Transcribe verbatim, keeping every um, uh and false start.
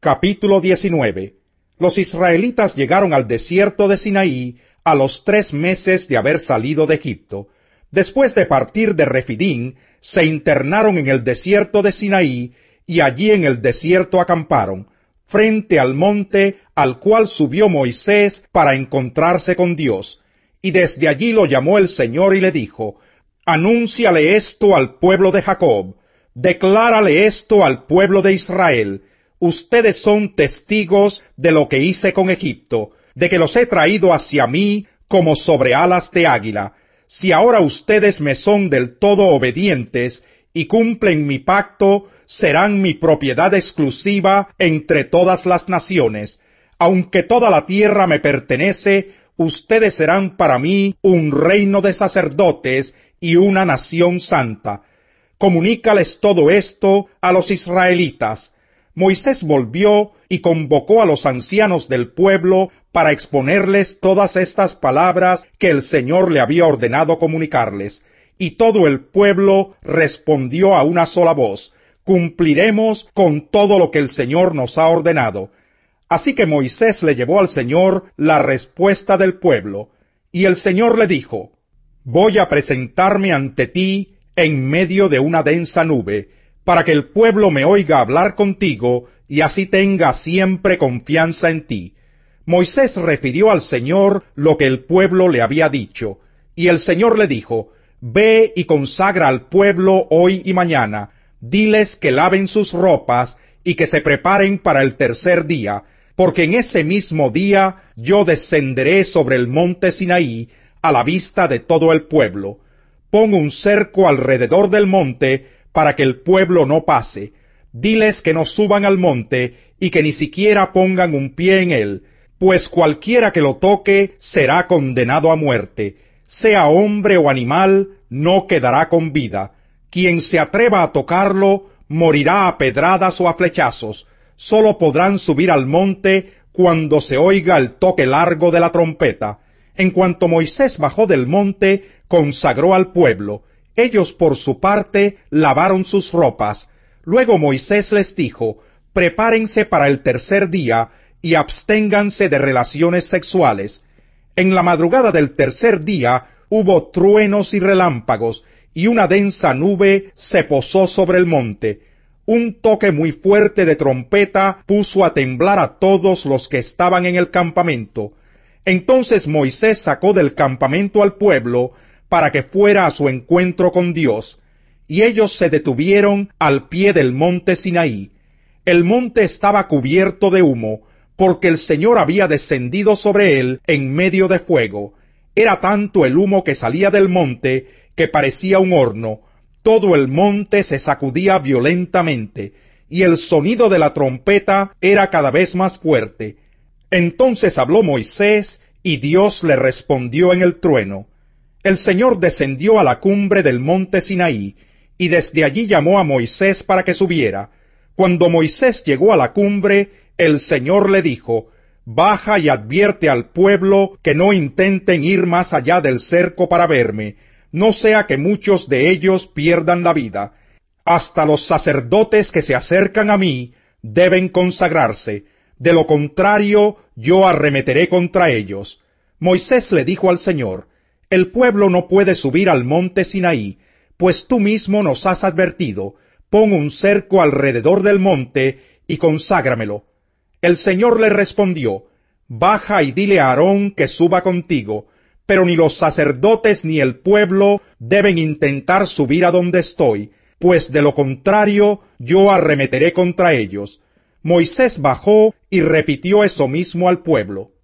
Capítulo diecinueve. Los israelitas llegaron al desierto de Sinaí a los tres meses de haber salido de Egipto. Después de partir de Refidín, se internaron en el desierto de Sinaí, y allí en el desierto acamparon, frente al monte al cual subió Moisés para encontrarse con Dios. Y desde allí lo llamó el Señor y le dijo: Anúnciale esto al pueblo de Jacob, declárale esto al pueblo de Israel. Ustedes son testigos de lo que hice con Egipto, de que los he traído hacia mí como sobre alas de águila. Si ahora ustedes me son del todo obedientes y cumplen mi pacto, serán mi propiedad exclusiva entre todas las naciones. Aunque toda la tierra me pertenece, ustedes serán para mí un reino de sacerdotes y una nación santa. Comunícales todo esto a los israelitas. Moisés volvió y convocó a los ancianos del pueblo para exponerles todas estas palabras que el Señor le había ordenado comunicarles. Y todo el pueblo respondió a una sola voz: cumpliremos con todo lo que el Señor nos ha ordenado. Así que Moisés le llevó al Señor la respuesta del pueblo. Y el Señor le dijo: Voy a presentarme ante ti en medio de una densa nube, para que el pueblo me oiga hablar contigo, y así tenga siempre confianza en ti. Moisés refirió al Señor lo que el pueblo le había dicho, y el Señor le dijo: Ve y consagra al pueblo hoy y mañana, diles que laven sus ropas y que se preparen para el tercer día, porque en ese mismo día yo descenderé sobre el monte Sinaí a la vista de todo el pueblo. Pon un cerco alrededor del monte para que el pueblo no pase. Diles que no suban al monte y que ni siquiera pongan un pie en él, pues cualquiera que lo toque será condenado a muerte. Sea hombre o animal, no quedará con vida. Quien se atreva a tocarlo morirá a pedradas o a flechazos. Solo podrán subir al monte cuando se oiga el toque largo de la trompeta. En cuanto Moisés bajó del monte, consagró al pueblo. Ellos por su parte lavaron sus ropas. Luego Moisés les dijo: Prepárense para el tercer día y absténganse de relaciones sexuales. En la madrugada del tercer día hubo truenos y relámpagos, y una densa nube se posó sobre el monte. Un toque muy fuerte de trompeta puso a temblar a todos los que estaban en el campamento. Entonces Moisés sacó del campamento al pueblo para que fuera a su encuentro con Dios, y ellos se detuvieron al pie del monte Sinaí. El monte estaba cubierto de humo, porque el Señor había descendido sobre él en medio de fuego. Era tanto el humo que salía del monte que parecía un horno. Todo el monte se sacudía violentamente, y el sonido de la trompeta era cada vez más fuerte. Entonces habló Moisés, y Dios le respondió en el trueno. El Señor descendió a la cumbre del monte Sinaí, y desde allí llamó a Moisés para que subiera. Cuando Moisés llegó a la cumbre, el Señor le dijo: Baja y advierte al pueblo que no intenten ir más allá del cerco para verme, no sea que muchos de ellos pierdan la vida. Hasta los sacerdotes que se acercan a mí deben consagrarse, de lo contrario yo arremeteré contra ellos. Moisés le dijo al Señor: El pueblo no puede subir al monte Sinaí, pues tú mismo nos has advertido: Pon un cerco alrededor del monte y conságramelo. El Señor le respondió: Baja y dile a Aarón que suba contigo, pero ni los sacerdotes ni el pueblo deben intentar subir a donde estoy, pues de lo contrario yo arremeteré contra ellos. Moisés bajó y repitió eso mismo al pueblo.